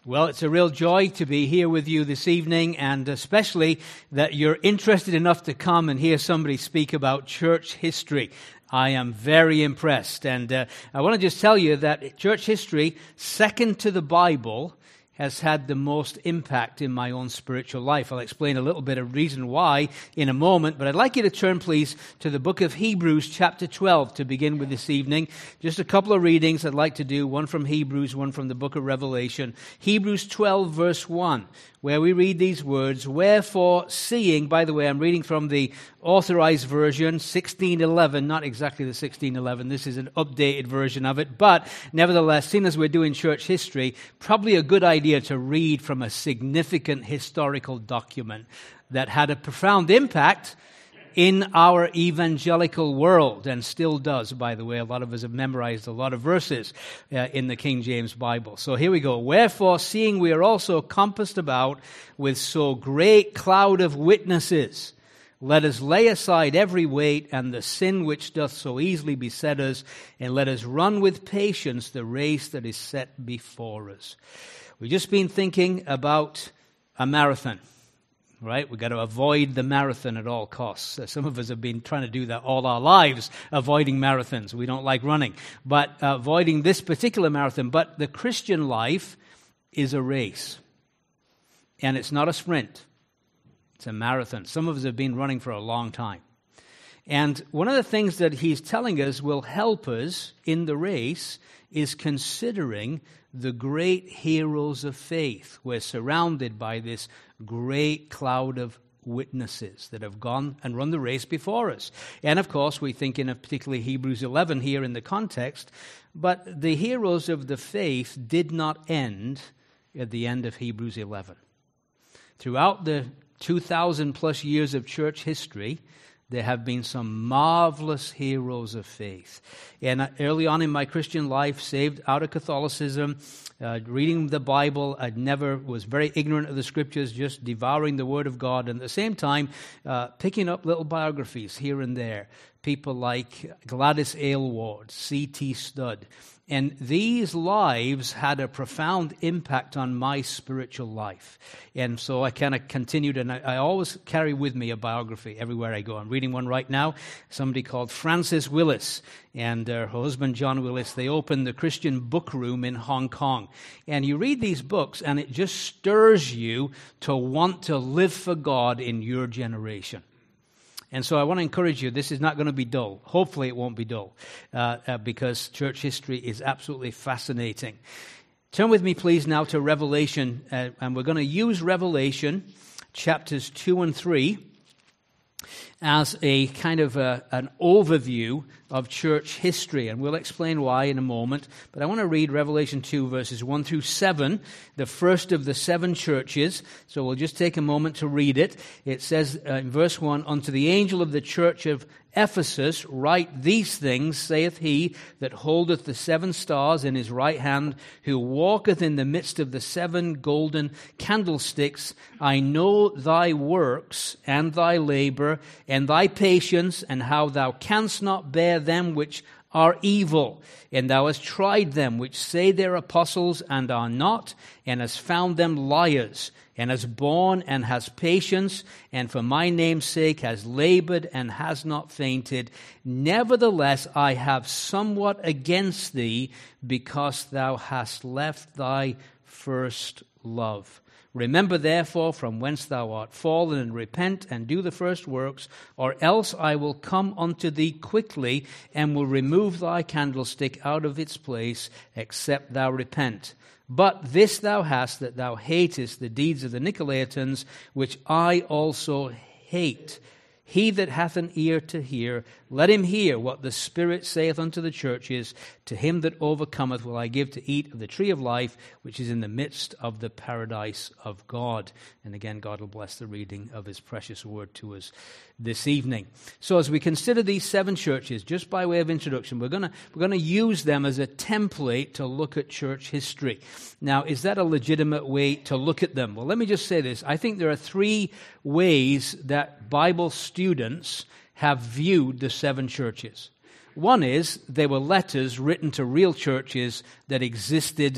Well, it's a real joy to be here with you this evening, and especially that you're interested enough to come and hear somebody speak about church history. I am very impressed, and I want to just tell you that church history, second to the Bible, has had the most impact in my own spiritual life. I'll explain a little bit of reason why in a moment, but I'd like you to turn, please, to the book of Hebrews, chapter 12, to begin with this evening. Just a couple of readings I'd like to do, one from Hebrews, one from the book of Revelation. Hebrews 12, verse 1, where we read these words, "Wherefore, seeing," by the way, I'm reading from the Authorized Version, 1611, not exactly the 1611, this is an updated version of it, but nevertheless, seeing as we're doing church history, probably a good idea to read from a significant historical document that had a profound impact in our evangelical world, and still does, by the way. A lot of us have memorized a lot of verses in the King James Bible. So here we go. "Wherefore, seeing we are also compassed about with so great cloud of witnesses, let us lay aside every weight and the sin which doth so easily beset us, and let us run with patience the race that is set before us." We've just been thinking about a marathon. Right? We've got to avoid the marathon at all costs. Some of us have been trying to do that all our lives, avoiding marathons. We don't like running, but avoiding this particular marathon. But the Christian life is a race, and it's not a sprint. It's a marathon. Some of us have been running for a long time. And one of the things that he's telling us will help us in the race is considering the great heroes of faith. We're surrounded by this great cloud of witnesses that have gone and run the race before us. And of course, we think in particularly Hebrews 11 here in the context, but the heroes of the faith did not end at the end of Hebrews 11. Throughout the 2,000 plus years of church history, there have been some marvelous heroes of faith. And early on in my Christian life, saved out of Catholicism, reading the Bible, I was very ignorant of the Scriptures, just devouring the Word of God, and at the same time, picking up little biographies here and there. People like Gladys Aylward, C.T. Studd. And these lives had a profound impact on my spiritual life. And so I kind of continued, and I always carry with me a biography everywhere I go. I'm reading one right now, somebody called Frances Willis and her husband John Willis. They opened the Christian Book Room in Hong Kong. And you read these books, and it just stirs you to want to live for God in your generation. And so I want to encourage you, this is not going to be dull. Hopefully it won't be dull, because church history is absolutely fascinating. Turn with me, please, now to Revelation, and we're going to use Revelation chapters 2 and 3 as a kind of an overview of church history, and we'll explain why in a moment. But I want to read Revelation 2, verses 1 through 7, the first of the 7 churches. So we'll just take a moment to read it. It says in verse 1, "Unto the angel of the church of Ephesus write these things, saith he that holdeth the 7 stars in his right hand, who walketh in the midst of the 7 golden candlesticks. I know thy works, and thy labor, and thy patience, and how thou canst not bear them which are evil. And thou hast tried them which say they're apostles, and are not, and hast found them liars, and has borne and has patience, and for my name's sake has labored and has not fainted. Nevertheless, I have somewhat against thee, because thou hast left thy first love. Remember therefore from whence thou art fallen, and repent, and do the first works, or else I will come unto thee quickly, and will remove thy candlestick out of its place, except thou repent. But this thou hast, that thou hatest the deeds of the Nicolaitans, which I also hate. He that hath an ear to hear, let him hear what the Spirit saith unto the churches. To him that overcometh will I give to eat of the tree of life, which is in the midst of the paradise of God." And again, God will bless the reading of his precious word to us this evening. So as we consider these 7 churches, just by way of introduction, we're going to use them as a template to look at church history. Now, is that a legitimate way to look at them? Well, let me just say this. I think there are 3 ways that Bible students have viewed the 7 churches. One is they were letters written to real churches that existed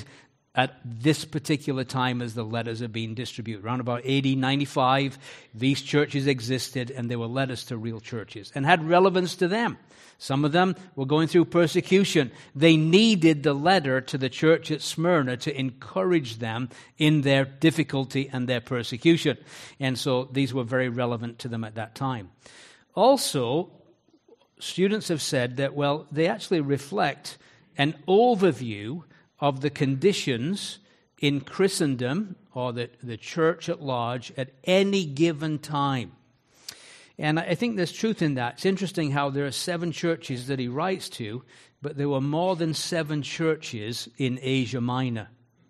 at this particular time as the letters are being distributed. Around about AD 95, these churches existed, and they were letters to real churches and had relevance to them. Some of them were going through persecution. They needed the letter to the church at Smyrna to encourage them in their difficulty and their persecution. And so these were very relevant to them at that time. Also, students have said that, well, they actually reflect an overview of the conditions in Christendom, or the church at large, at any given time. And I think there's truth in that. It's interesting how there are 7 churches that he writes to, but there were more than 7 churches in Asia Minor.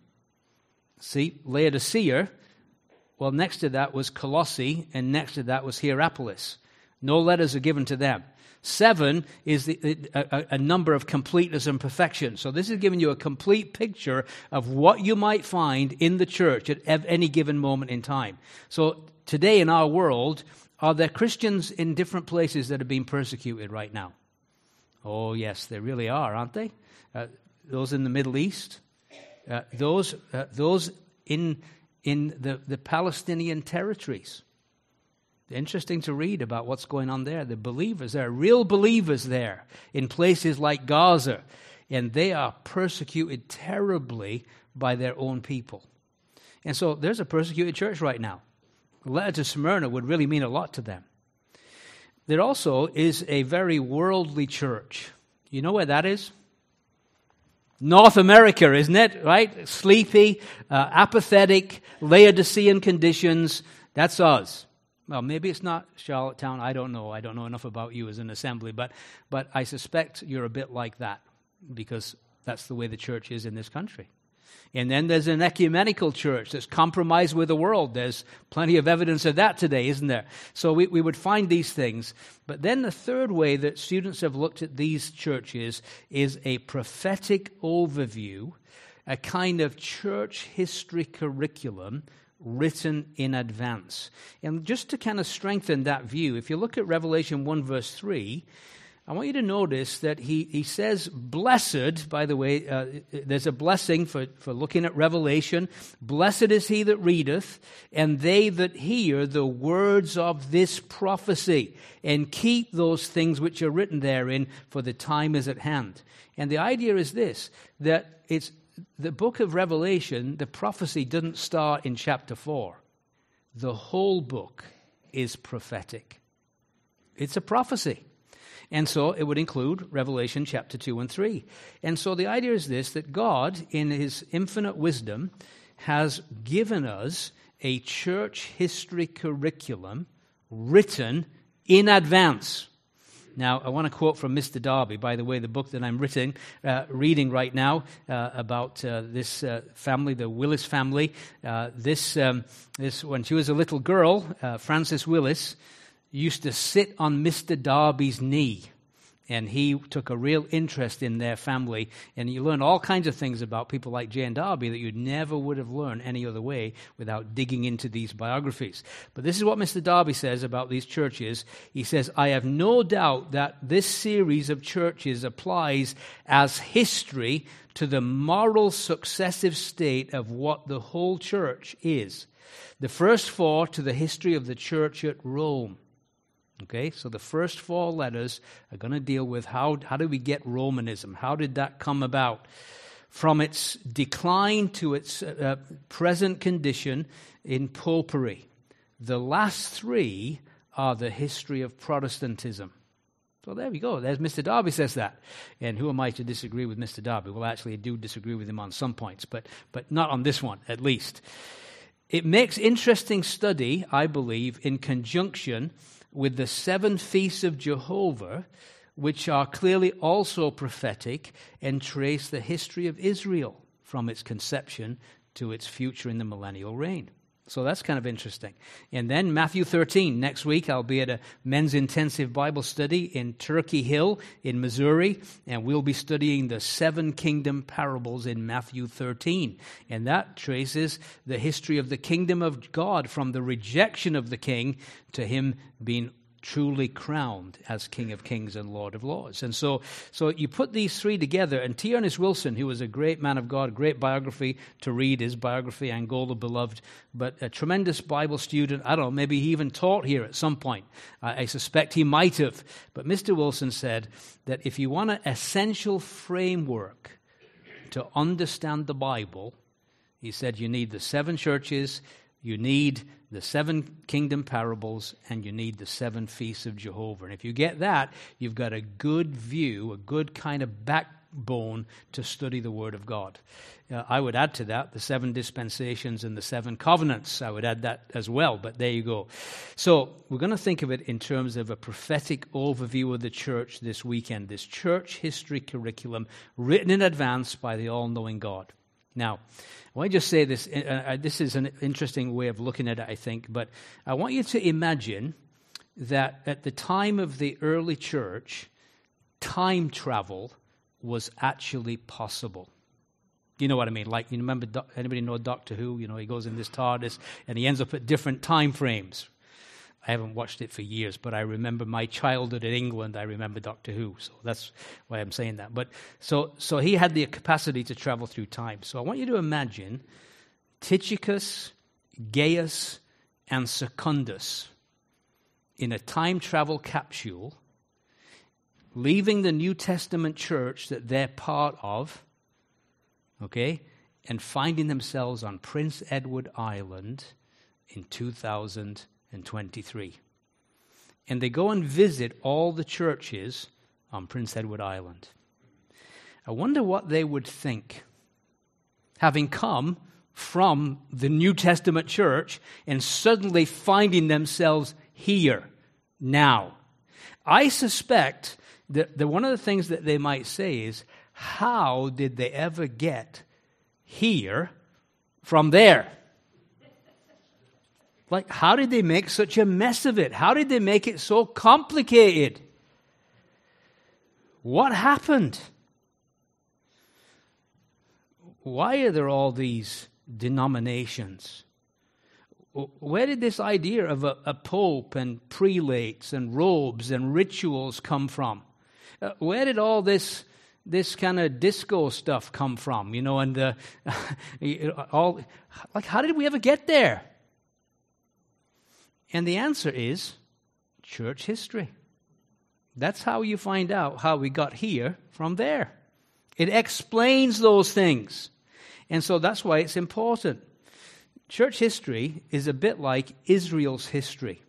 See, Laodicea, well, next to that was Colossae, and next to that was Hierapolis. No letters are given to them. 7 is a number of completeness and perfection. So this is giving you a complete picture of what you might find in the church at any given moment in time. So today in our world, are there Christians in different places that are being persecuted right now? Oh, yes, there really are, aren't they? Those in the Middle East, those in the Palestinian territories. Interesting to read about what's going on there. The believers, there are real believers there in places like Gaza, and they are persecuted terribly by their own people. And so there's a persecuted church right now. A letter to Smyrna would really mean a lot to them. There also is a very worldly church. You know where that is? North America, isn't it? Right? Sleepy, apathetic, Laodicean conditions. That's us. Well, maybe it's not Charlottetown. I don't know. I don't know enough about you as an assembly, but I suspect you're a bit like that, because that's the way the church is in this country. And then there's an ecumenical church that's compromised with the world. There's plenty of evidence of that today, isn't there? So we would find these things. But then the third way that students have looked at these churches is a prophetic overview, a kind of church history curriculum written in advance. And just to kind of strengthen that view, if you look at Revelation 1 verse 3, I want you to notice that he says, blessed, by the way, there's a blessing for looking at Revelation. Blessed is he that readeth, and they that hear the words of this prophecy, and keep those things which are written therein, for the time is at hand. And the idea is this, that it's the book of Revelation, the prophecy doesn't start in chapter 4. The whole book is prophetic. It's a prophecy. And so it would include Revelation chapter 2 and 3. And so the idea is this, that God, in his infinite wisdom, has given us a church history curriculum written in advance. Now, I want to quote from Mr. Darby, by the way, the book that I'm reading right now about this family, the Willis family. This when she was a little girl, Frances Willis used to sit on Mr. Darby's knee, and he took a real interest in their family. And you learn all kinds of things about people like Jane Darby that you never would have learned any other way without digging into these biographies. But this is what Mr. Darby says about these churches. He says, I have no doubt that this series of churches applies as history to the moral successive state of what the whole church is. The first 4 to the history of the church at Rome. Okay, so the first 4 letters are going to deal with how do we get Romanism? How did that come about? From its decline to its present condition in popery. The last 3 are the history of Protestantism. So there we go. There's Mr. Darby says that. And who am I to disagree with Mr. Darby? Well, actually, I do disagree with him on some points, but not on this one, at least. It makes interesting study, I believe, in conjunction with the 7 feasts of Jehovah, which are clearly also prophetic and trace the history of Israel from its conception to its future in the millennial reign. So that's kind of interesting. And then Matthew 13. Next week, I'll be at a men's intensive Bible study in Turkey Hill in Missouri, and we'll be studying the 7 kingdom parables in Matthew 13. And that traces the history of the kingdom of God from the rejection of the king to him being truly crowned as King of Kings and Lord of Lords. And so you put these three together, and T. Ernest Wilson, who was a great man of God, great biography to read, his biography, Angola Beloved, but a tremendous Bible student. I don't know, maybe he even taught here at some point. I suspect he might have. But Mr. Wilson said that if you want an essential framework to understand the Bible, he said you need the 7 churches, you need the 7 kingdom parables, and you need the 7 feasts of Jehovah. And if you get that, you've got a good view, a good kind of backbone to study the Word of God. I would add to that the 7 dispensations and the 7 covenants. I would add that as well, but there you go. So we're going to think of it in terms of a prophetic overview of the church this weekend, this church history curriculum written in advance by the all-knowing God. Now, I want to just say this. This is an interesting way of looking at it, I think. But I want you to imagine that at the time of the early church, time travel was actually possible. You know what I mean? Like, you remember, anybody know Doctor Who? You know, he goes in this TARDIS and he ends up at different time frames. I haven't watched it for years, but I remember my childhood in England. I remember Doctor Who, so that's why I'm saying that. But so he had the capacity to travel through time. So I want you to imagine Tychicus, Gaius, and Secundus in a time travel capsule, leaving the New Testament church that they're part of, okay, and finding themselves on Prince Edward Island in 2023. And they go and visit all the churches on Prince Edward Island. I wonder what they would think, having come from the New Testament church and suddenly finding themselves here, now. I suspect that one of the things that they might say is, how did they ever get here from there? Like, how did they make such a mess of it? How did they make it so complicated? What happened? Why are there all these denominations? Where did this idea of a pope and prelates and robes and rituals come from? Where did all this kind of disco stuff come from? You know, and how did we ever get there? And the answer is church history. That's how you find out how we got here from there. It explains those things. And so that's why it's important. Church history is a bit like Israel's history.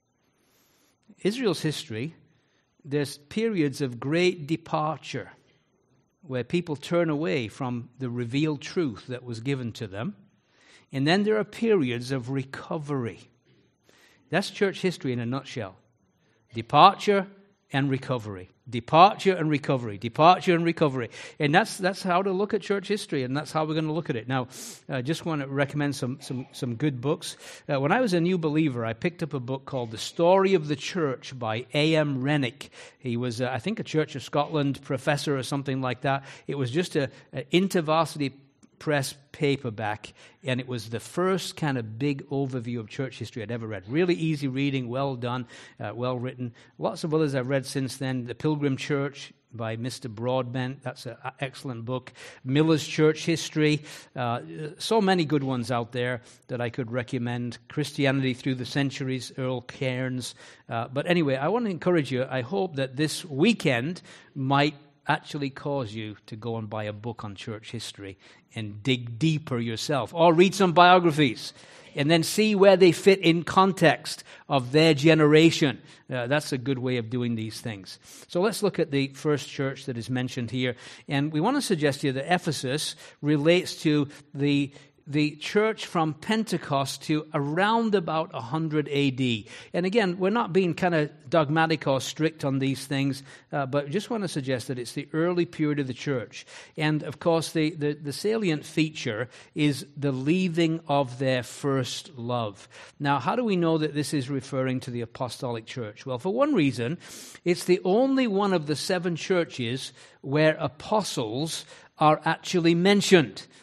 Israel's history, there's periods of great departure where people turn away from the revealed truth that was given to them. And then there are periods of recovery. That's church history in a nutshell. Departure and recovery. Departure and recovery. Departure and recovery. And that's how to look at church history, and that's how we're going to look at it. Now, I just want to recommend some good books. When I was a new believer, I picked up a book called The Story of the Church by A.M. Rennick. He was, I think, a Church of Scotland professor or something like that. It was just an InterVarsity Press paperback, and it was the first kind of big overview of church history I'd ever read. Really easy reading, well done, well written. Lots of others I've read since then. The Pilgrim Church by Mr. Broadbent, that's an excellent book. Miller's Church History, so many good ones out there that I could recommend. Christianity Through the Centuries, Earl Cairns. But anyway, I want to encourage you. I hope that this weekend might actually cause you to go and buy a book on church history and dig deeper yourself, or read some biographies and then see where they fit in context of their generation. That's a good way of doing these things. So let's look at the first church that is mentioned here. And we want to suggest here that Ephesus relates to the church from Pentecost to around about 100 A.D. And again, we're not being kind of dogmatic or strict on these things, but just want to suggest that it's the early period of the church. And of course, the salient feature is the leaving of their first love. Now, how do we know that this is referring to the apostolic church? Well, for one reason, it's the only one of the 7 churches where apostles are actually mentioned.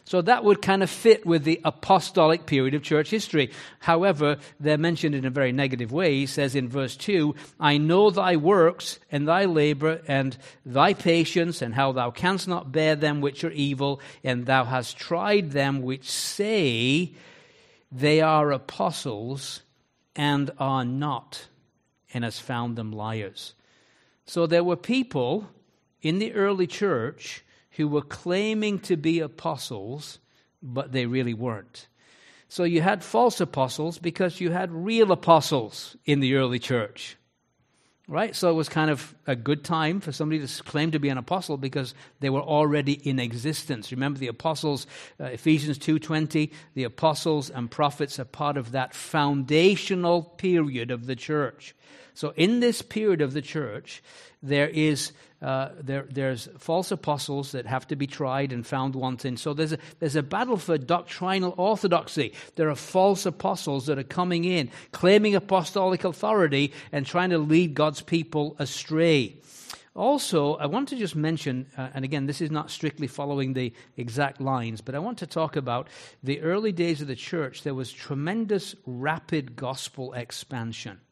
So that would kind of fit with the apostolic period of church history. However, they're mentioned in a very negative way. He says in verse 2, I know thy works and thy labor and thy patience, and how thou canst not bear them which are evil, and thou hast tried them which say they are apostles and are not, and hast found them liars. So there were people in the early church who were claiming to be apostles, but they really weren't. So you had false apostles because you had real apostles in the early church. Right? So it was kind of a good time for somebody to claim to be an apostle because they were already in existence. Remember the apostles, Ephesians 2:20, the apostles and prophets are part of that foundational period of the church. So in this period of the church, there's false apostles that have to be tried and found wanting. So there's a battle for doctrinal orthodoxy. There are false apostles that are coming in, claiming apostolic authority and trying to lead God's people astray. Also, I want to just mention, and again, this is not strictly following the exact lines, but I want to talk about the early days of the church. There was tremendous rapid gospel expansion.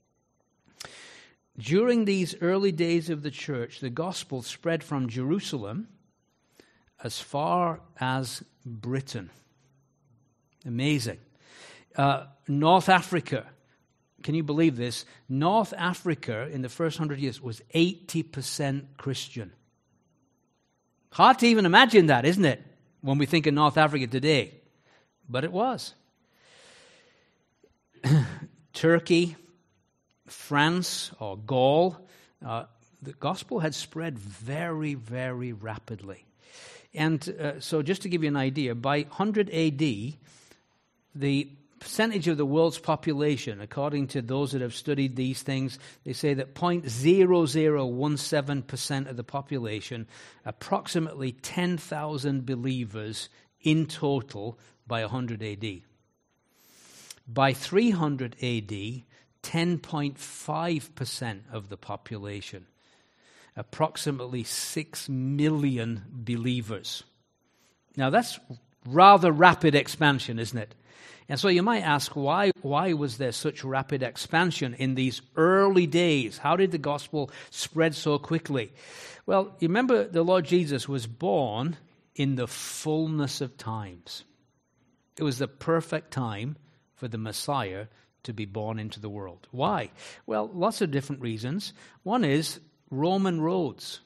During these early days of the church, the gospel spread from Jerusalem as far as Britain. Amazing. North Africa, can you believe this? North Africa in the first 100 years was 80% Christian. Hard to even imagine that, isn't it? When we think of North Africa today. But it was. Turkey, France or Gaul, the gospel had spread very, very rapidly. And so just to give you an idea, by 100 AD, the percentage of the world's population, according to those that have studied these things, they say that 0.0017% of the population, approximately 10,000 believers in total by 100 AD. By 300 AD, 10.5% of the population, approximately 6 million believers. Now that's rather rapid expansion, isn't it? And so you might ask, why was there such rapid expansion in these early days? How did the gospel spread so quickly? Well, you remember the Lord Jesus was born in the fullness of times. It was the perfect time for the Messiah to be born into the world. Why? Well, lots of different reasons. One is Roman roads.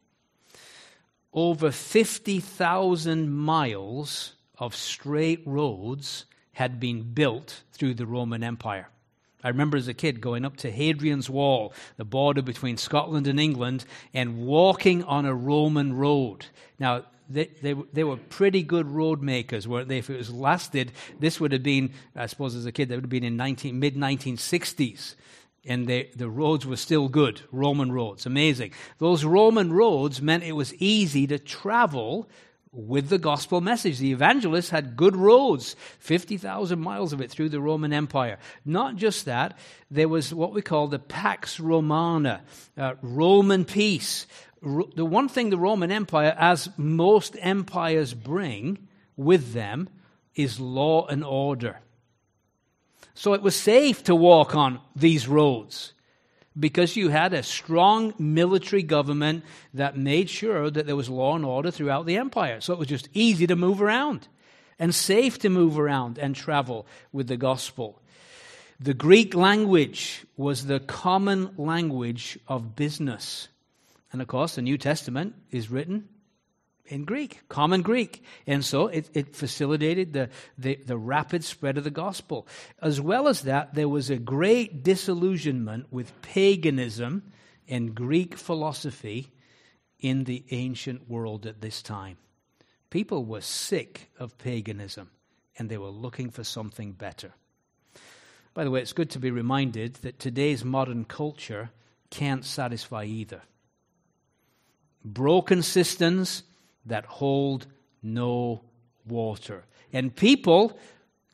Over 50,000 miles of straight roads had been built through the Roman Empire. I remember as a kid going up to Hadrian's Wall, the border between Scotland and England, and walking on a Roman road. Now, they were pretty good road makers, weren't they? If it was lasted, this would have been, I suppose as a kid, that would have been in mid-1960s. And the roads were still good, Roman roads, amazing. Those Roman roads meant it was easy to travel with the gospel message. The evangelists had good roads, 50,000 miles of it through the Roman Empire. Not just that, there was what we call the Pax Romana, Roman peace. The one thing the Roman Empire, as most empires bring with them, is law and order. So it was safe to walk on these roads because you had a strong military government that made sure that there was law and order throughout the empire. So it was just easy to move around and safe to move around and travel with the gospel. The Greek language was the common language of business. And of course, the New Testament is written in Greek, common Greek. And so it facilitated the rapid spread of the gospel. As well as that, there was a great disillusionment with paganism and Greek philosophy in the ancient world at this time. People were sick of paganism, and they were looking for something better. By the way, it's good to be reminded that today's modern culture can't satisfy either. Broken cisterns that hold no water. And people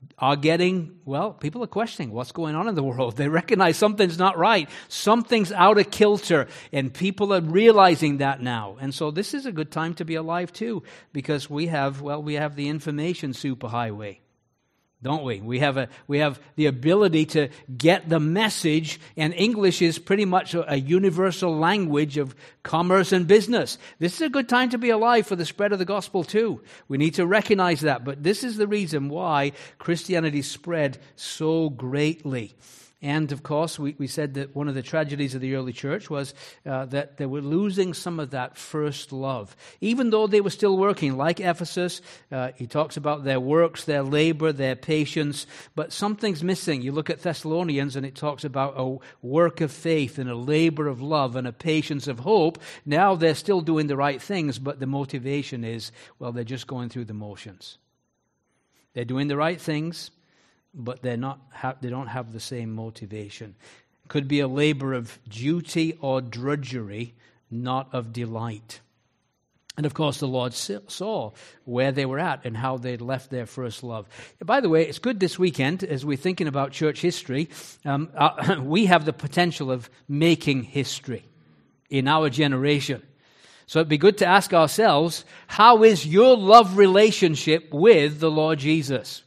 are getting, well, people are questioning what's going on in the world. They recognize something's not right. Something's out of kilter, and people are realizing that now. And so this is a good time to be alive too, because we have the information superhighway. Don't we? We have the ability to get the message, and English is pretty much a universal language of commerce and business. This is a good time to be alive for the spread of the gospel too. We need to recognize that, but this is the reason why Christianity spread so greatly. And, of course, we said that one of the tragedies of the early church was that they were losing some of that first love. Even though they were still working, like Ephesus, he talks about their works, their labor, their patience, but something's missing. You look at Thessalonians and it talks about a work of faith and a labor of love and a patience of hope. Now they're still doing the right things, but the motivation is, well, they're just going through the motions. They're doing the right things, but they don't have the same motivation. It could be a labor of duty or drudgery, not of delight. And of course, the Lord saw where they were at and how they'd left their first love. By the way, it's good this weekend, as we're thinking about church history, we have the potential of making history in our generation. So it'd be good to ask ourselves, how is your love relationship with the Lord Jesus?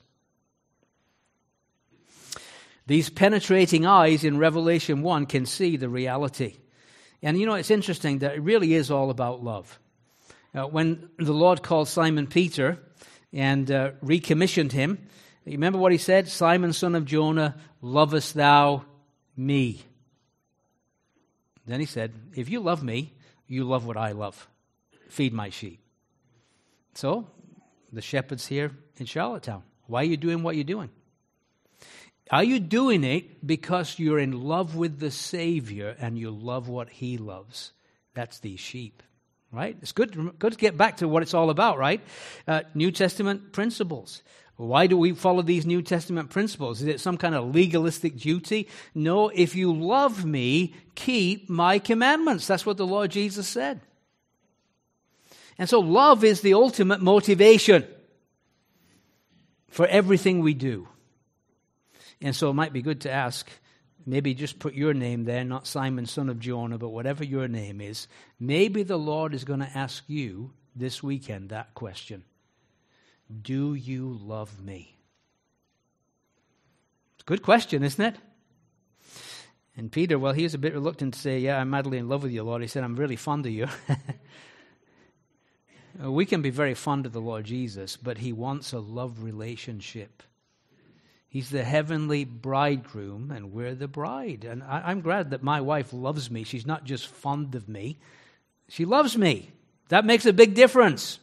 These penetrating eyes in Revelation 1 can see the reality. And you know, it's interesting that it really is all about love. When the Lord called Simon Peter and recommissioned him, you remember what he said? Simon, son of Jonah, lovest thou me? Then he said, if you love me, you love what I love. Feed my sheep. So, the shepherds here in Charlottetown, why are you doing what you're doing? Are you doing it because you're in love with the Savior and you love what He loves? That's these sheep, right? It's good to get back to what it's all about, right? New Testament principles. Why do we follow these New Testament principles? Is it some kind of legalistic duty? No, if you love me, keep my commandments. That's what the Lord Jesus said. And so love is the ultimate motivation for everything we do. And so it might be good to ask, maybe just put your name there, not Simon, son of Jonah, but whatever your name is. Maybe the Lord is going to ask you this weekend that question. Do you love me? It's a good question, isn't it? And Peter, well, he was a bit reluctant to say, yeah, I'm madly in love with you, Lord. He said, I'm really fond of you. We can be very fond of the Lord Jesus, but He wants a love relationship. He's the heavenly bridegroom, and we're the bride. And I'm glad that my wife loves me. She's not just fond of me. She loves me. That makes a big difference.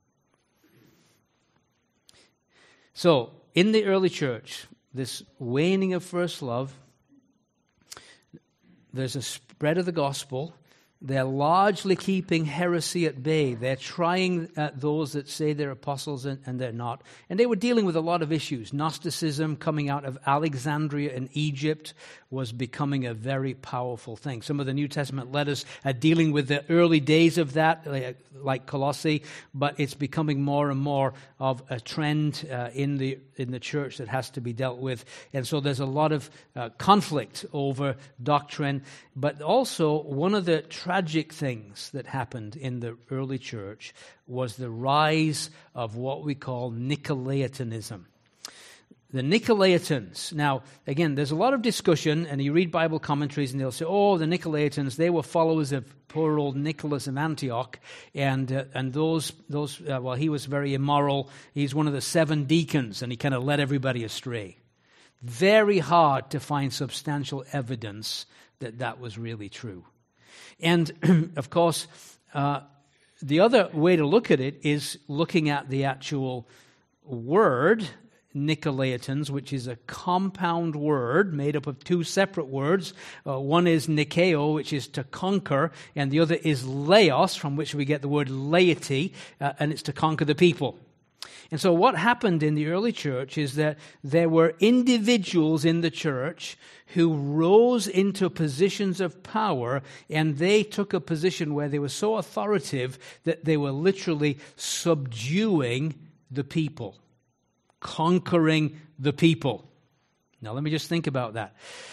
So, in the early church, this waning of first love, there's a spread of the gospel. They're largely keeping heresy at bay. They're trying at those that say they're apostles and they're not. And they were dealing with a lot of issues. Gnosticism coming out of Alexandria in Egypt was becoming a very powerful thing. Some of the New Testament letters are dealing with the early days of that, like Colossae, but it's becoming more and more of a trend in the church that has to be dealt with. And so there's a lot of conflict over doctrine. But also, one of the tragic things that happened in the early church was the rise of what we call Nicolaitanism. The Nicolaitans. Now, again, there's a lot of discussion, and you read Bible commentaries, and they'll say, "Oh, the Nicolaitans, they were followers of poor old Nicholas of Antioch, and those. Well, he was very immoral. He's one of the 7 deacons, and he kind of led everybody astray." Very hard to find substantial evidence that that was really true. And of course, the other way to look at it is looking at the actual word. Nicolaitans, which is a compound word made up of 2 separate words. One is Nikeo, which is to conquer, and the other is Laos, from which we get the word laity, and it's to conquer the people. And so what happened in the early church is that there were individuals in the church who rose into positions of power, and they took a position where they were so authoritative that they were literally subduing the people. conquering the people. Now let me just think about that.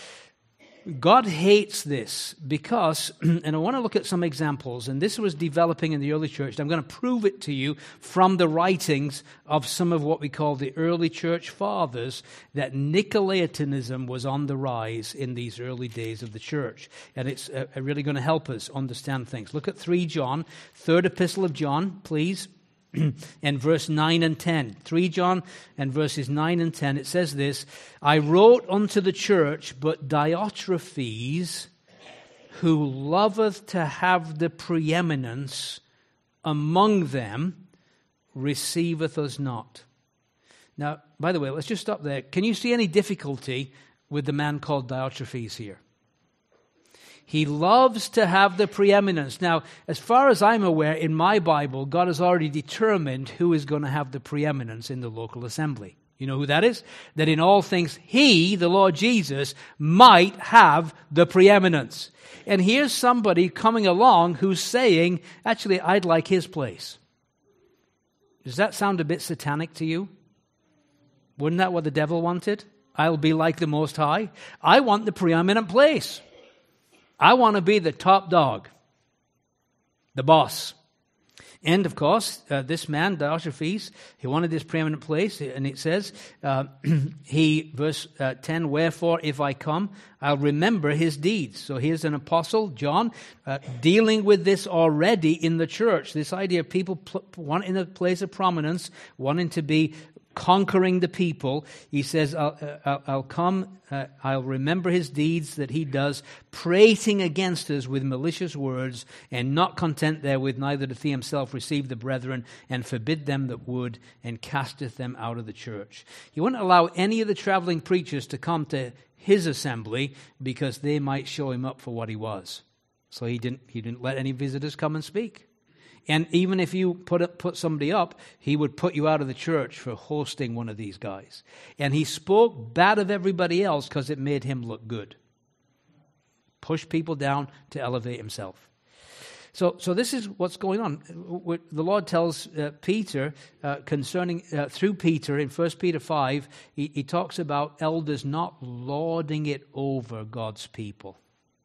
God hates this because, and I want to look at some examples, and this was developing in the early church. I'm going to prove it to you from the writings of some of what we call the early church fathers, that Nicolaitanism was on the rise in these early days of the church. And it's really going to help us understand things. Look at 3 John, third epistle of John, please. And verse 9 and 10. 3 John and verses 9 and 10, it says this, I wrote unto the church, but Diotrephes, who loveth to have the preeminence among them, receiveth us not. Now, by the way, let's just stop there. Can you see any difficulty with the man called Diotrephes here? He loves to have the preeminence. Now, as far as I'm aware, in my Bible, God has already determined who is going to have the preeminence in the local assembly. You know who that is? That in all things, He, the Lord Jesus, might have the preeminence. And here's somebody coming along who's saying, actually, I'd like his place. Does that sound a bit satanic to you? Wasn't that what the devil wanted? I'll be like the Most High. I want the preeminent place. I want to be the top dog, the boss. And, of course, this man, Diotrephes, he wanted this preeminent place. And it says, verse 10, wherefore, if I come, I'll remember his deeds. So here's an apostle, John, dealing with this already in the church. This idea of people wanting a place of prominence, wanting to be conquering the people. He says, I'll come, I'll remember his deeds that he does, prating against us with malicious words, and not content therewith, neither doth he himself receive the brethren, and forbid them that would, and casteth them out of the church. He wouldn't allow any of the traveling preachers to come to his assembly, because they might show him up for what he was. So he didn't let any visitors come and speak. And even if you put somebody up, he would put you out of the church for hosting one of these guys. And he spoke bad of everybody else because it made him look good. Push people down to elevate himself. So this is what's going on. The Lord tells Peter concerning, through Peter in 1 Peter 5, he talks about elders not lording it over God's people.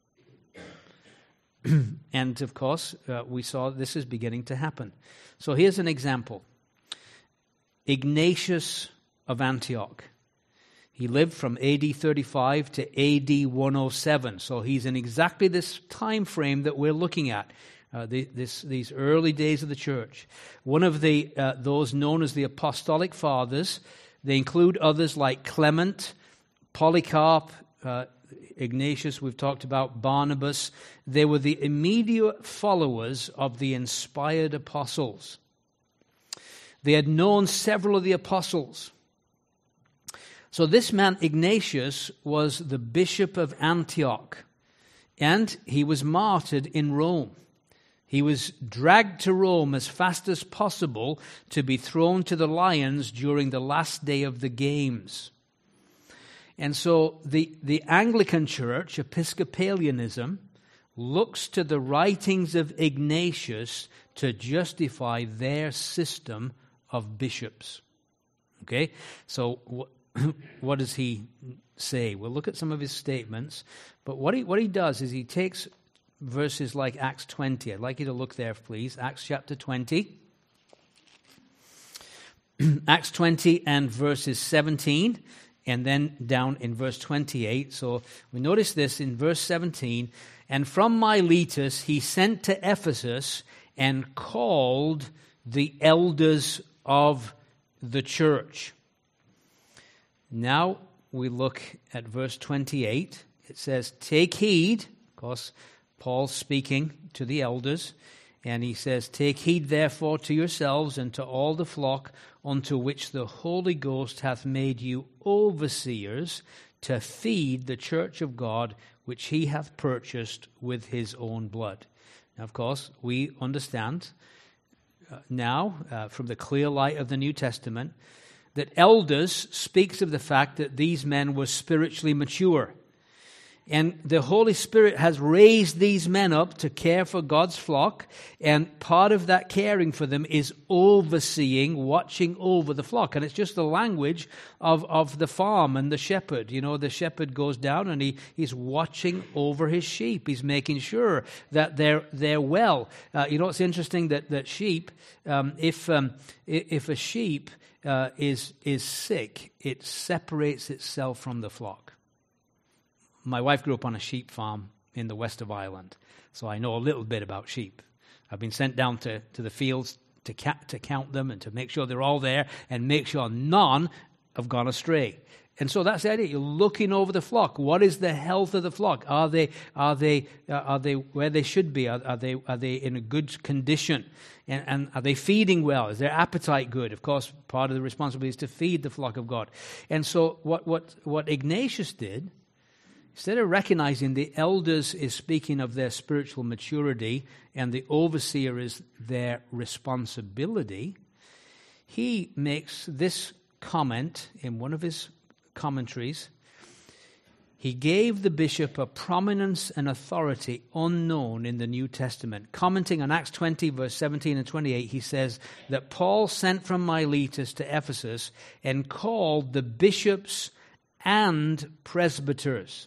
And, of course, we saw this is beginning to happen. So here's an example. Ignatius of Antioch. He lived from AD 35 to AD 107. So he's in exactly this time frame that we're looking at, these early days of the church. One of those known as the Apostolic Fathers. They include others like Clement, Polycarp, Ignatius, we've talked about, Barnabas. They were the immediate followers of the inspired apostles. They had known several of the apostles. So this man, Ignatius, was the bishop of Antioch, and he was martyred in Rome. He was dragged to Rome as fast as possible to be thrown to the lions during the last day of the games. And so the Anglican Church, Episcopalianism, looks to the writings of Ignatius to justify their system of bishops. Okay? So what does he say? We'll look at some of his statements. But what he does is he takes verses like Acts 20. I'd like you to look there, please. Acts chapter 20. Acts 20 and verses 17. And then down in verse 28. So we notice this in verse 17. And from Miletus he sent to Ephesus and called the elders of the church. Now we look at verse 28. It says, take heed. Of course, Paul's speaking to the elders. And he says, take heed therefore to yourselves and to all the flock unto which the Holy Ghost hath made you overseers to feed the church of God, which he hath purchased with his own blood. Now, of course, we understand now from the clear light of the New Testament that elders speaks of the fact that these men were spiritually mature. And the Holy Spirit has raised these men up to care for God's flock. And part of that caring for them is overseeing, watching over the flock. And it's just the language of the farm and the shepherd. You know, the shepherd goes down and he's watching over his sheep. He's making sure that they're well. You know, it's interesting that sheep, if a sheep is sick, it separates itself from the flock. My wife grew up on a sheep farm in the west of Ireland, so I know a little bit about sheep. I've been sent down to the fields to count them and to make sure they're all there and make sure none have gone astray. And so that's the idea. You're looking over the flock. What is the health of the flock? Are they where they should be? Are they in a good condition? And are they feeding well? Is their appetite good? Of course, part of the responsibility is to feed the flock of God. And so what Ignatius did, instead of recognizing the elders is speaking of their spiritual maturity and the overseer is their responsibility, he makes this comment in one of his commentaries. He gave the bishop a prominence and authority unknown in the New Testament. Commenting on Acts 20, verse 17 and 28, he says that Paul sent from Miletus to Ephesus and called the bishops and presbyters,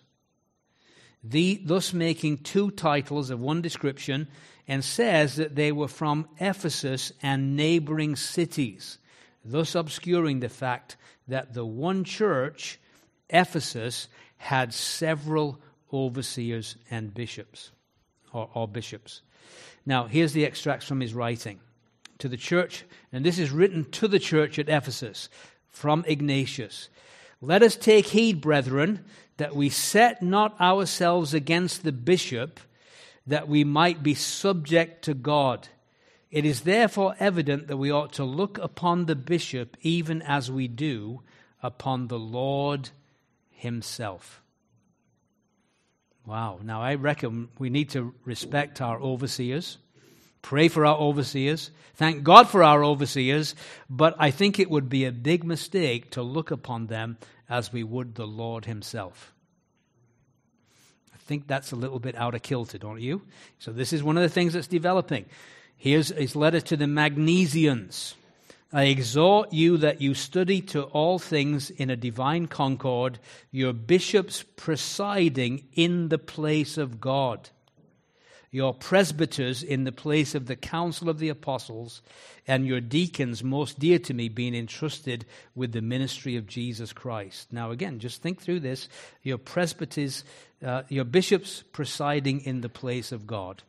thus making two titles of one description, and says that they were from Ephesus and neighboring cities, thus obscuring the fact that the one church, Ephesus, had several overseers and bishops, or bishops. Now, here's the extracts from his writing to the church, and this is written to the church at Ephesus from Ignatius. Let us take heed, brethren, that we set not ourselves against the bishop, that we might be subject to God. It is therefore evident that we ought to look upon the bishop even as we do upon the Lord himself. Wow. Now, I reckon we need to respect our overseers, pray for our overseers, thank God for our overseers, but I think it would be a big mistake to look upon them as we would the Lord himself. I think that's a little bit out of kilter, don't you? So this is one of the things that's developing. Here's his letter to the Magnesians. I exhort you that you study to all things in a divine concord, your bishops presiding in the place of God, your presbyters in the place of the council of the apostles, and your deacons, most dear to me, being entrusted with the ministry of Jesus Christ. Now again, just think through this. Your presbyters, your bishops presiding in the place of God.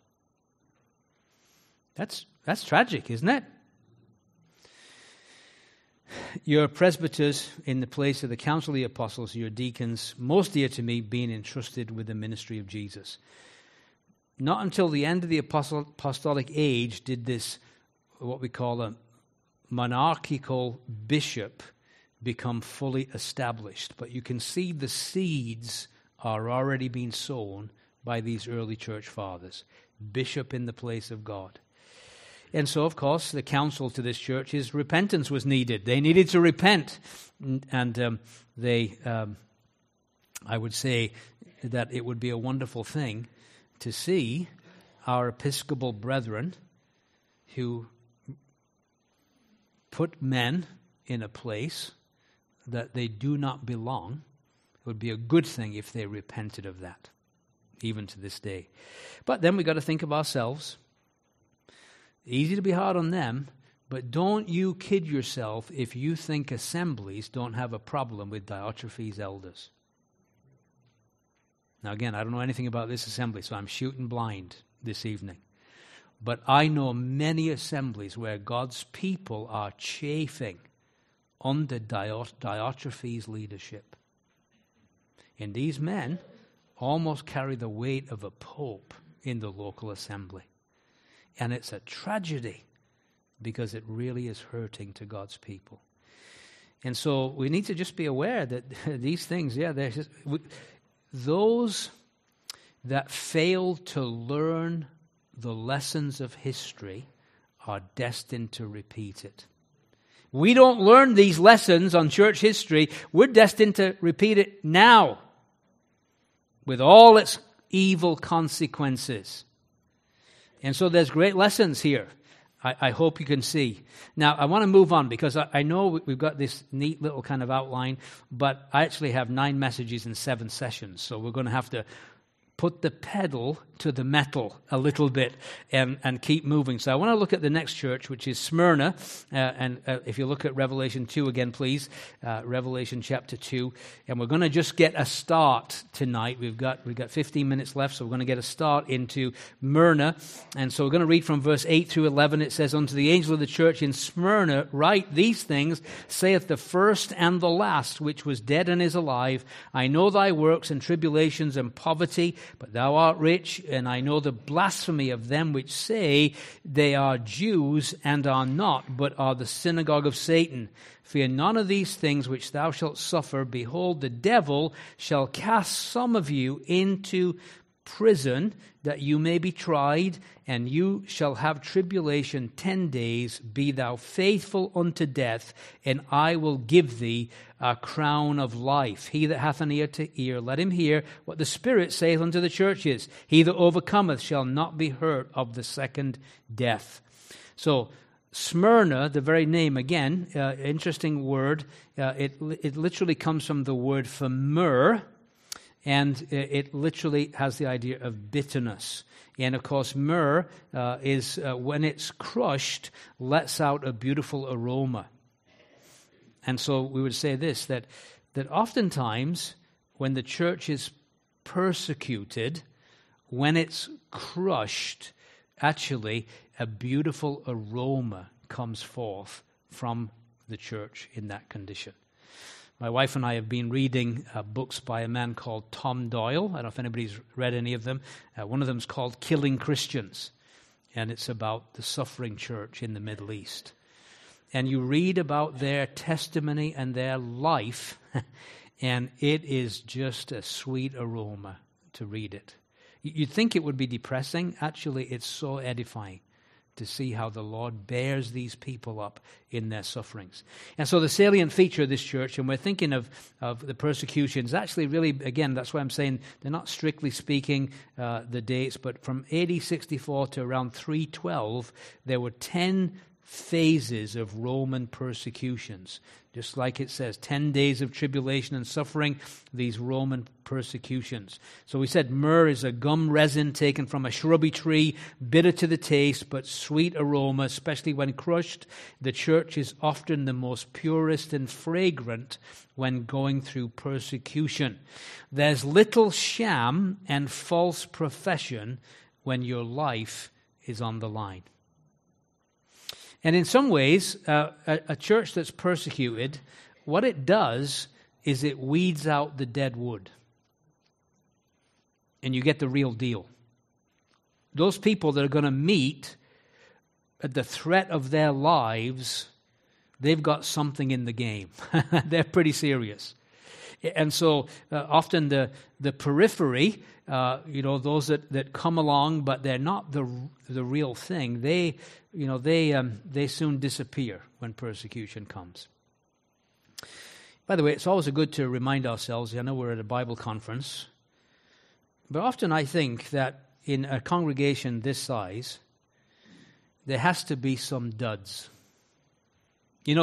That's tragic, isn't it? Your presbyters in the place of the council of the apostles, your deacons, most dear to me, being entrusted with the ministry of Jesus. Not until the end of the apostolic age did this, what we call a monarchical bishop, become fully established. But you can see the seeds are already being sown by these early church fathers. Bishop in the place of God. And so, of course, the counsel to this church is repentance was needed. They needed to repent. And I would say that it would be a wonderful thing to see our Episcopal brethren who put men in a place that they do not belong. It would be a good thing if they repented of that, even to this day. But then we've got to think of ourselves. Easy to be hard on them, but don't you kid yourself if you think assemblies don't have a problem with Diotrephes' elders. Now again, I don't know anything about this assembly, so I'm shooting blind this evening. But I know many assemblies where God's people are chafing under Diotrephes' leadership. And these men almost carry the weight of a pope in the local assembly. And it's a tragedy because it really is hurting to God's people. And so we need to just be aware that these things, those that fail to learn the lessons of history are destined to repeat it. We don't learn these lessons on church history. We're destined to repeat it now. with all its evil consequences. And so there's great lessons here. I hope you can see. Now, I want to move on because I know we've got this neat little kind of outline, but I actually have 9 messages in 7 sessions, so we're going to have to put the pedal to the metal a little bit and keep moving. So I want to look at the next church, which is Smyrna. And if you look at Revelation 2 again, please, Revelation chapter 2. And we're going to just get a start tonight. We've got 15 minutes left, so we're going to get a start into Smyrna. And so we're going to read from verse 8 through 11. It says, "Unto the angel of the church in Smyrna write these things, saith the first and the last, which was dead and is alive. I know thy works and tribulations and poverty, but thou art rich, and I know the blasphemy of them which say they are Jews and are not, but are the synagogue of Satan. Fear none of these things which thou shalt suffer. Behold, the devil shall cast some of you into prison, that you may be tried, and you shall have tribulation 10 days. Be thou faithful unto death, and I will give thee a crown of life. He that hath an ear to hear, let him hear what the Spirit saith unto the churches. He that overcometh shall not be hurt of the second death." So, Smyrna, the very name, again, interesting word. It literally comes from the word for myrrh, and it literally has the idea of bitterness. And of course, myrrh is, when it's crushed, lets out a beautiful aroma. And so we would say this, that oftentimes when the church is persecuted, when it's crushed, actually a beautiful aroma comes forth from the church in that condition. My wife and I have been reading books by a man called Tom Doyle. I don't know if anybody's read any of them. One of them is called Killing Christians, and it's about the suffering church in the Middle East. And you read about their testimony and their life, and it is just a sweet aroma to read it. You'd think it would be depressing. Actually, it's so edifying to see how the Lord bears these people up in their sufferings. And so the salient feature of this church, and we're thinking of the persecutions, actually really, again, that's why I'm saying they're not strictly speaking the dates, but from AD 64 to around 312, there were 10 phases of Roman persecutions. Just like it says, 10 days of tribulation and suffering, these Roman persecutions. So we said myrrh is a gum resin taken from a shrubby tree, bitter to the taste, but sweet aroma, especially when crushed. The church is often the most purest and fragrant when going through persecution. There's little sham and false profession when your life is on the line. And in some ways, a church that's persecuted, what it does is it weeds out the dead wood. And you get the real deal. Those people that are going to meet at the threat of their lives, they've got something in the game. They're pretty serious. And so often the periphery, those that come along, but they're not the real thing, they soon disappear when persecution comes. By the way, it's always good to remind ourselves, I know we're at a Bible conference, but often I think that in a congregation this size, there has to be some duds. In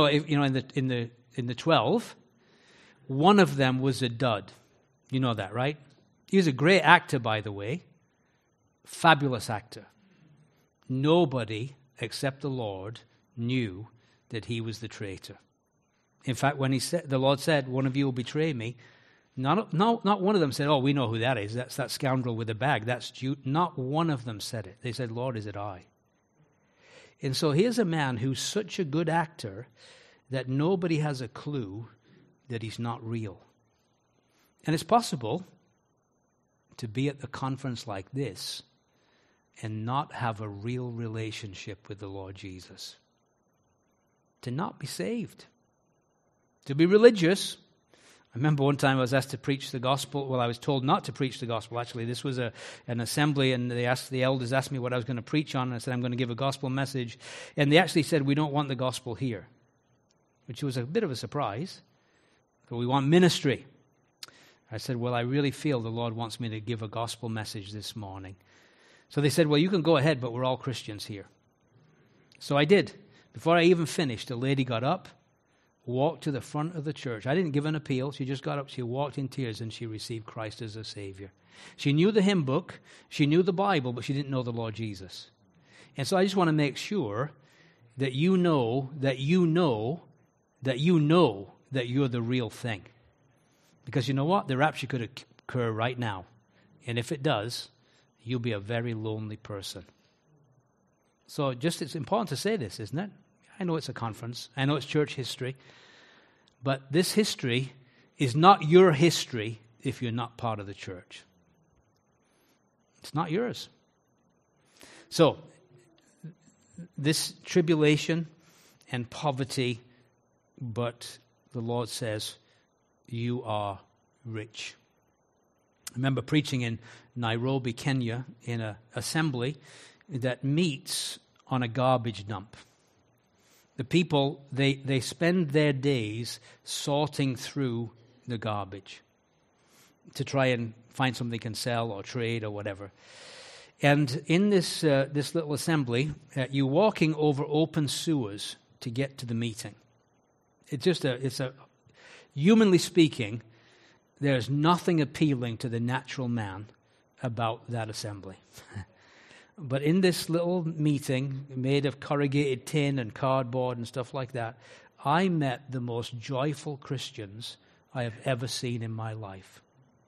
the 12, one of them was a dud. You know that, right? He was a great actor, by the way. Fabulous actor. Nobody except the Lord knew that he was the traitor. In fact, when the Lord said, "One of you will betray me," not one of them said, "Oh, we know who that is. That's that scoundrel with the bag. That's Jude." Not one of them said it. They said, "Lord, is it I?" And so here's a man who's such a good actor that nobody has a clue that he's not real. And it's possible to be at a conference like this and not have a real relationship with the Lord Jesus. To not be saved. To be religious. I remember one time I was asked to preach the gospel. Well, I was told not to preach the gospel, actually. This was an assembly, and the elders asked me what I was going to preach on, and I said, I'm going to give a gospel message. And they actually said, we don't want the gospel here, which was a bit of a surprise. But we want ministry. I said, well, I really feel the Lord wants me to give a gospel message this morning. So they said, well, you can go ahead, but we're all Christians here. So I did. Before I even finished, a lady got up, walked to the front of the church. I didn't give an appeal. She just got up, she walked in tears, and she received Christ as a Savior. She knew the hymn book, she knew the Bible, but she didn't know the Lord Jesus. And so I just want to make sure that you know that you're the real thing. Because you know what? The rapture could occur right now. And if it does, you'll be a very lonely person. So it's important to say this, isn't it? I know it's a conference. I know it's church history. But this history is not your history if you're not part of the church. It's not yours. So, this tribulation and poverty, but the Lord says, you are rich. I remember preaching in Nairobi, Kenya, in an assembly that meets on a garbage dump. The people, they spend their days sorting through the garbage to try and find something they can sell or trade or whatever. And in this little assembly, you're walking over open sewers to get to the meeting. Humanly speaking, there's nothing appealing to the natural man about that assembly. But in this little meeting, made of corrugated tin and cardboard and stuff like that, I met the most joyful Christians I have ever seen in my life.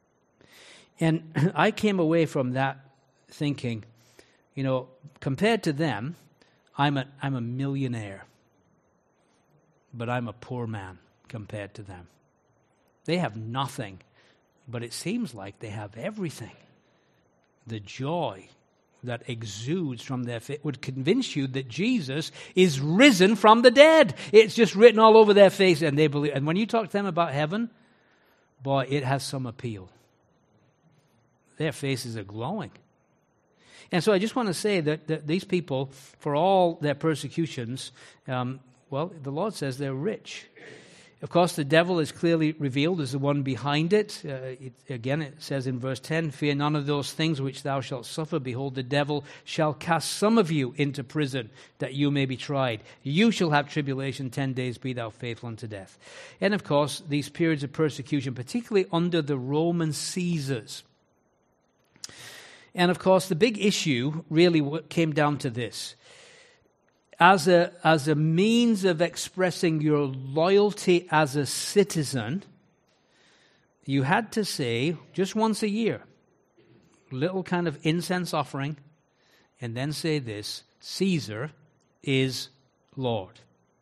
And I came away from that thinking, compared to them, I'm a millionaire. But I'm a poor man compared to them. They have nothing, but it seems like they have everything. The joy that exudes from their face would convince you that Jesus is risen from the dead. It's just written all over their face, and they believe. And when you talk to them about heaven, boy, it has some appeal. Their faces are glowing. And so I just want to say that these people, for all their persecutions, the Lord says they're rich. Of course, the devil is clearly revealed as the one behind it. It says in verse 10, fear none of those things which thou shalt suffer. Behold, the devil shall cast some of you into prison, that you may be tried. You shall have tribulation 10 days, be thou faithful unto death. And of course, these periods of persecution, particularly under the Roman Caesars. And of course, the big issue really came down to this. As a means of expressing your loyalty as a citizen, you had to say, just once a year, little kind of incense offering, and then say this, Caesar is Lord.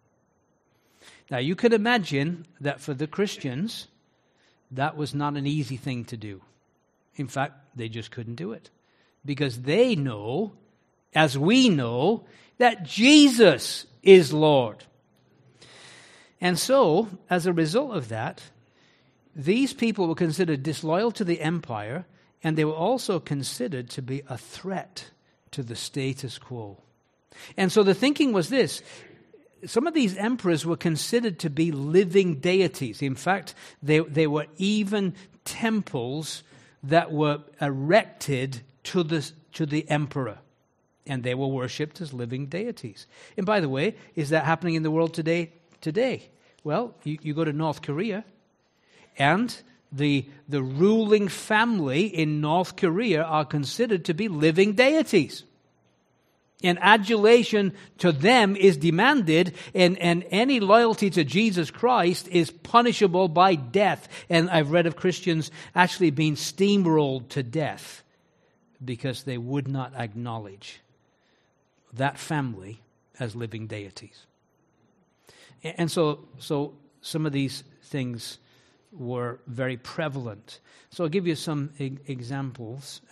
Now, you could imagine that for the Christians, that was not an easy thing to do. In fact, they just couldn't do it. Because they know, as we know, that Jesus is Lord. And so, as a result of that, these people were considered disloyal to the empire, and they were also considered to be a threat to the status quo. And so the thinking was this: some of these emperors were considered to be living deities. In fact, they were even temples that were erected to the emperor. And they were worshipped as living deities. And by the way, is that happening in the world today? Well, you go to North Korea, and the ruling family in North Korea are considered to be living deities. And adulation to them is demanded, and any loyalty to Jesus Christ is punishable by death. And I've read of Christians actually being steamrolled to death because they would not acknowledge that family as living deities. And so some of these things were very prevalent. So I'll give you some examples.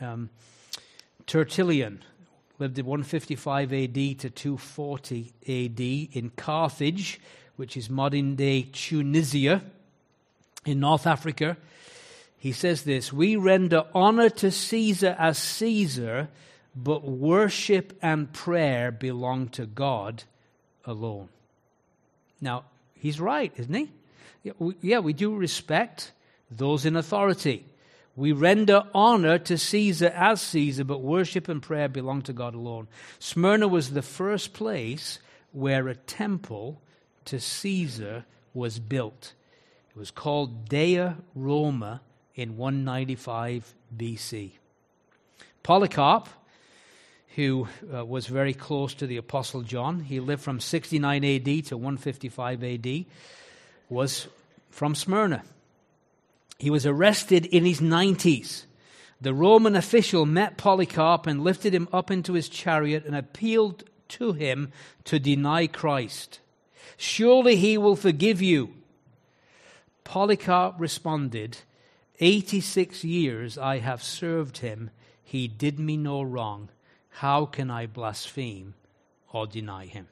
Tertullian lived in 155 AD to 240 AD in Carthage, which is modern-day Tunisia in North Africa. He says this: we render honor to Caesar as Caesar, but worship and prayer belong to God alone. Now, he's right, isn't he? Yeah, we do respect those in authority. We render honor to Caesar as Caesar, but worship and prayer belong to God alone. Smyrna was the first place where a temple to Caesar was built. It was called Dea Roma in 195 BC. Polycarp, who was very close to the Apostle John, he lived from 69 AD to 155 AD, was from Smyrna. He was arrested in his 90s. The Roman official met Polycarp and lifted him up into his chariot and appealed to him to deny Christ. "Surely he will forgive you." Polycarp responded, 86 years I have served him. He did me no wrong. How can I blaspheme or deny him?"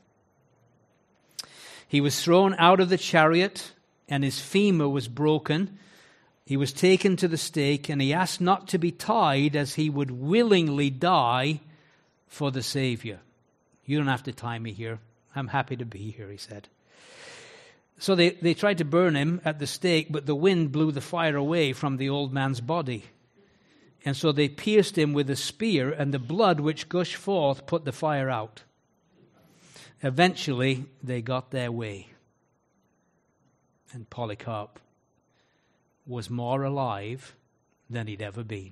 He was thrown out of the chariot and his femur was broken. He was taken to the stake, and he asked not to be tied, as he would willingly die for the Savior. "You don't have to tie me here. I'm happy to be here," he said. So they tried to burn him at the stake, but the wind blew the fire away from the old man's body. And so they pierced him with a spear, and the blood which gushed forth put the fire out. Eventually, they got their way. And Polycarp was more alive than he'd ever been.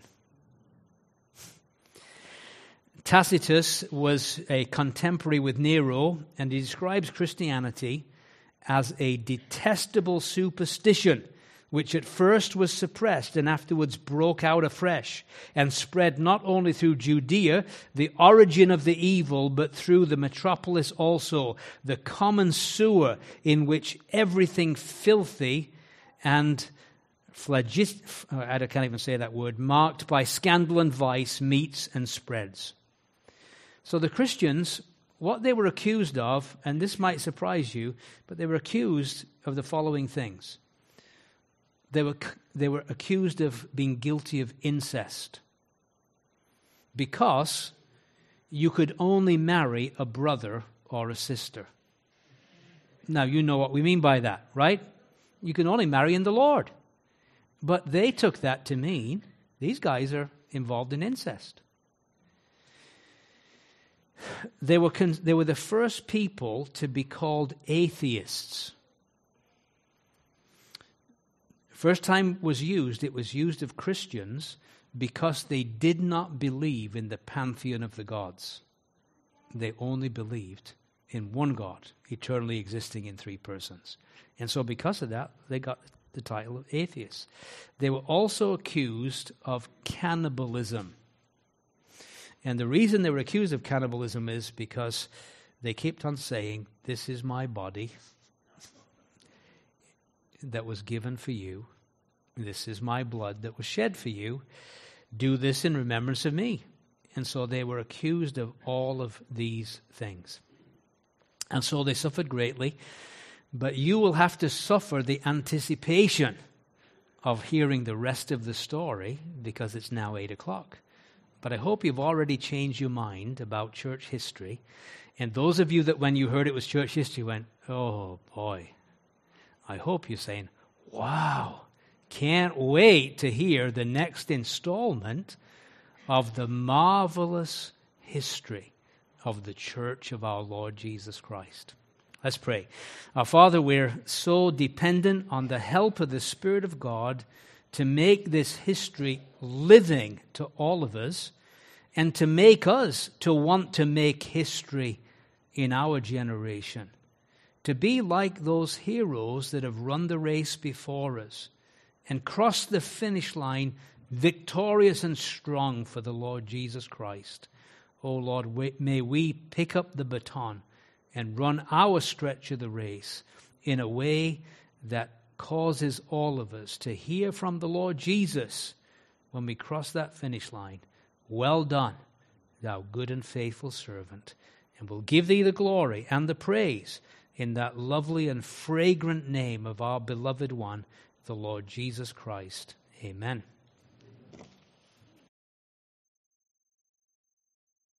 Tacitus was a contemporary with Nero, and he describes Christianity as a detestable superstition, which at first was suppressed and afterwards broke out afresh and spread not only through Judea, the origin of the evil, but through the metropolis also, the common sewer in which everything filthy and I can't even say that word, marked by scandal and vice, meets and spreads. So the Christians, what they were accused of, and this might surprise you, but they were accused of the following things. They were accused of being guilty of incest, because you could only marry a brother or a sister. Now, you know what we mean by that, right? You can only marry in the Lord. But they took that to mean these guys are involved in incest. They were the first people to be called atheists. First time it was used of Christians because they did not believe in the pantheon of the gods. They only believed in one God, eternally existing in three persons. And so because of that, they got the title of atheists. They were also accused of cannibalism. And the reason they were accused of cannibalism is because they kept on saying, "This is my body that was given for you. This is my blood that was shed for you. Do this in remembrance of me." And so they were accused of all of these things. And so they suffered greatly. But you will have to suffer the anticipation of hearing the rest of the story, because it's now 8 o'clock. But I hope you've already changed your mind about church history. And those of you that when you heard it was church history went, "Oh boy," I hope you're saying, "Wow, can't wait to hear the next installment of the marvelous history of the church of our Lord Jesus Christ." Let's pray. Our Father, we're so dependent on the help of the Spirit of God to make this history living to all of us, and to make us to want to make history in our generation. To be like those heroes that have run the race before us and crossed the finish line victorious and strong for the Lord Jesus Christ. Oh Lord, may we pick up the baton and run our stretch of the race in a way that causes all of us to hear from the Lord Jesus when we cross that finish line. "Well done, thou good and faithful servant." And we'll give thee the glory and the praise in that lovely and fragrant name of our beloved one, the Lord Jesus Christ. Amen.